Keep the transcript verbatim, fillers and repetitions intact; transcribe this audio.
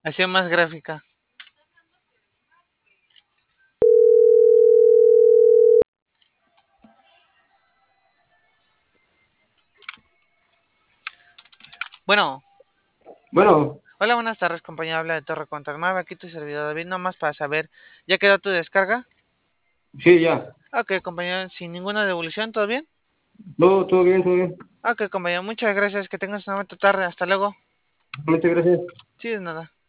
Hacía más gráfica. Bueno. Bueno. Hola, buenas tardes, compañero. Habla de Torre Contarmave. Aquí tu servidor David. Nomás para saber, ¿ya quedó tu descarga? Sí, ya. Ok, compañero, sin ninguna devolución, ¿todo bien? No, todo bien, todo bien. Ok, compañero, muchas gracias. Que tengas una buena tarde. Hasta luego. Muchas gracias. Sí, de nada.